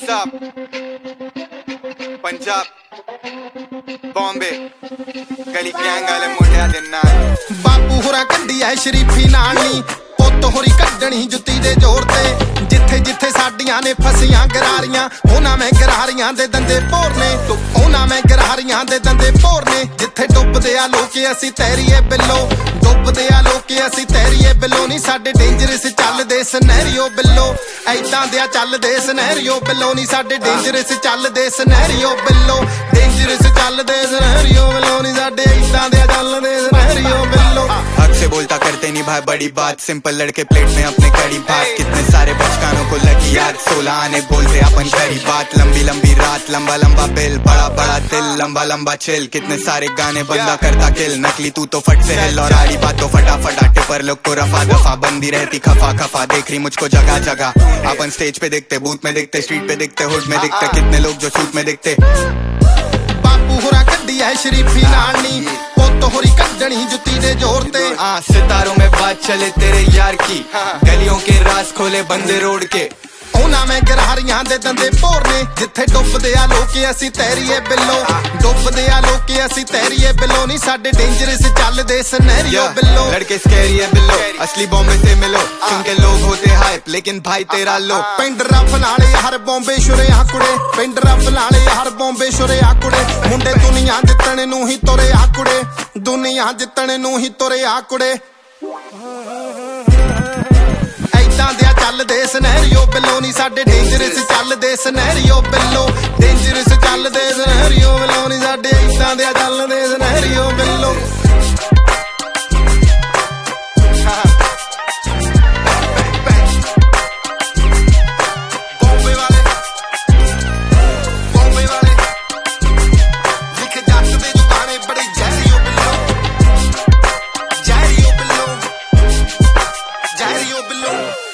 up? Punjab, Bombay, गली gang वाले मुंडिया दे नाल बापू होरा कड्डी है शरीफी नाल नी पुत होरी कड्डणी जुत्ती दे जोर ते जिथे जिथे साडियां ने फसियां गरारियां ओना मैं गरारियां दे दंदे भोरने ओना मैं गरारियां दे दंदे भोरने जिथे डुबदे आ लोके असी तैरीए बिल्लो डुबदे आ लोके असी तैरीए बिल्लो नी साडे डेंजरस चलदे सनैरियो बिल्लो ऐदां दे चलदे सनैरियो बिल्लो नी साडे डेंजरस चलदे सनैरियो बिल्लो डेंजरस चलदे सनैरियो बिल्लो नी साडे ऐदां दे चलदे सनैरियो बिल्लो हक से बोलता करते नहीं भाई बड़ी बात सिंपल लड़के प्लेट में अपने कड़ी भात कितने सारे बचकानों को लगी याद 16 आने बोलते अपन कड़ी बात लंबी लंबी रात लंबा लंबा बिल बड़ा बड़ा दिल लंबा लंबा चिल कितने सारे गाने बंदा करता किल नकली तू तो फट से हिल और आड़ी बात तो फटाफट आटे पर लोग को रफा दफा बंदी रहती खफा खफा देख रही मुझको जगह जगह अपन स्टेज पे देखते बूथ में देखते स्ट्रीट पे देखते हुड में देखते कितने लोग जो शूट में देखते बापू होरा कड्डी है शरीफी नाल नी पुत होरी कड्डणी जुत्ती दे जोर ते सितारों में बात चले तेरे यार की गलियों के राज खोले बंदे रोड के ओना मैं गरारियां दे दंदे भोरने जिथे डुबदे आ लोके असी तैरीए बिल्लो डुबदे आ लोके असी तैरीए बिल्लो नी साडे डेंजरस चलदे सनैरियो बिल्लो लड़के स्कैरी है बिल्लो असली बॉम्बे से मिलो सुन के लोग होते हाइप लेकिन भाई तेरा लो पिंड रफ नाले हर बॉम्बे शुरे आकुड़े पिंड रफ नाले हर बॉम्बे शुरे आकुड़े मुंडे दुनिया जितने नू ही तुरे आकुड़े दुनिया जितने नू ही तुरे आकुड़े ऐदां दे चलदे सनैरियो बिल्लो नी साडे डेंजरस चलदे सनैरियो बिल्लो डेंजरस चलदे सनैरियो बिल्लो नी साडे ऐदां दे चलदे सनैरियो बिल्लो Below